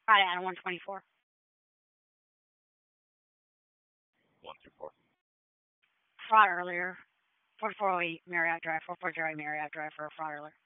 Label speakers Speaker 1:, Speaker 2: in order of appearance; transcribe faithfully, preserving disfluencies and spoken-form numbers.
Speaker 1: Friday on one twenty-four.
Speaker 2: One through four.
Speaker 1: Fraud earlier. forty-four oh eight Marriott Drive, four four zero Marriott Drive for a fraud earlier.